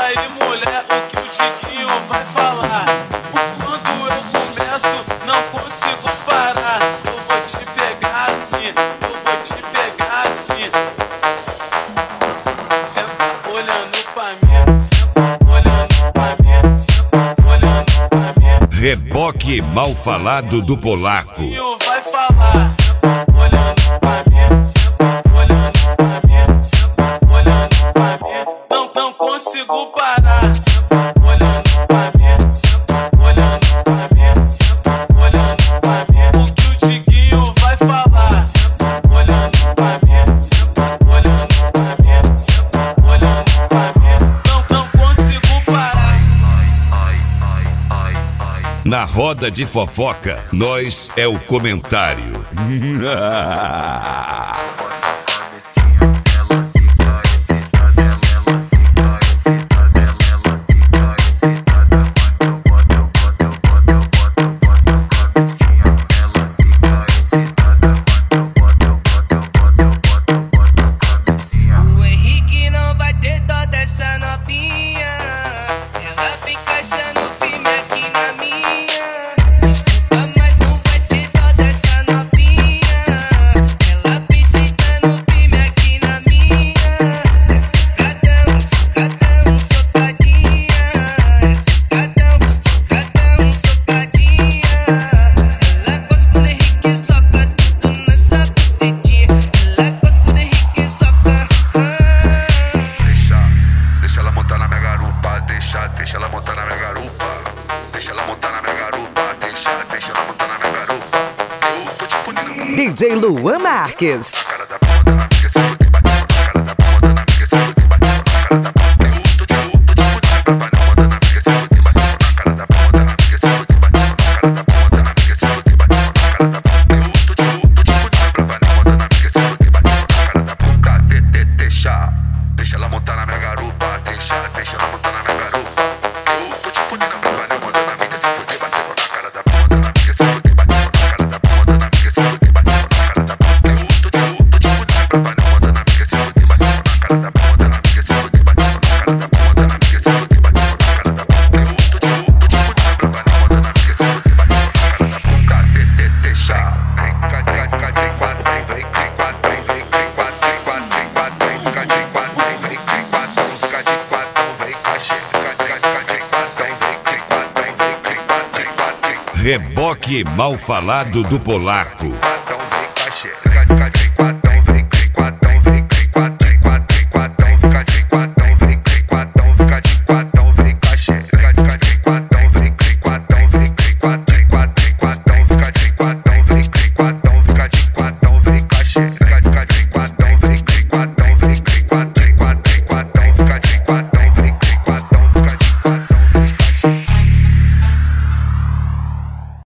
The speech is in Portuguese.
aí, mulher, o que o Tiquinho vai falar? Quando eu começo, não consigo parar. Eu vou te pegar assim, eu vou te pegar assim. Senta olhando pra mim, senta olhando pra mim, senta olhando pra mim. Reboque mal falado do polaco. O Tiquinho vai falar. Senta olhando pra mim, senta olhando pra mim, senta olhando pra mim. Não consigo parar. Senta olhando pra mim, senta olhando pra mim, senta olhando pra mim. O que o Tiquinho vai falar? Senta olhando pra mim, senta olhando pra mim, senta olhando pra mim. Não consigo parar. Na roda de fofoca, nós é o comentário. O Henrique não vai ter dó dessa novinha. Ela vem caixando firme aqui na minha. Desculpa, mas não vai ter dó dessa novinha. Ela vem sentando firme aqui na minha. É socadão, socadão, socadinha. É socadão, socadão, socadinha. Ela gosta quando o Henrique soca tudo nessa bucetinha. Ela gosta quando o Henrique soca. Deixa ela montar na minha garupa, deixa ela montar na minha garupa. Deixa ela montar na minha garupa, deixa ela montar na minha garupa. Eu tô te punindo. DJ Luan Marques. Na cara da bunda, na amiga, se foi bateu na cara da bunda, na amiga, se foi bateu na cara da bunda. Eu tô te punindo pra vai na onda, na amiga, se foi bateu na cara da bunda, na amiga, se foi bateu na cara da bunda, na amiga, se foi bateu na cara da bunda. Eu tô te punindo pra vai na onda, na amiga, se foi bateu na cara da bunda. Deixa ela montar na minha garupa, deixa ela montar na minha garupa. Eu tô te punindo pra vai na onda, na amiga, se foi bateu na cara da bunda, na amiga, se foi bateu na cara da bunda, na amiga, se foi bateu na cara da bunda. Eu tô te punindo pra vai na onda, na amiga, se foi bateu na cara da bunda, na amiga, se foi bateu na cara da bunda, na amiga, se foi bateu na cara da bunda. Eu tô te punindo pra vai na onda, na amiga, se foi bateu na cara da bunda. Deixa, vem cá de quatro, vem de quatro, vem de quatro, de quatro, de quatro, vem cá de quatro, vem de quatro, fica de quatro, vem cá de quatro, vem de quatro, vem de quatro, de quatro, de quatro. Reboque mal falado do polaco.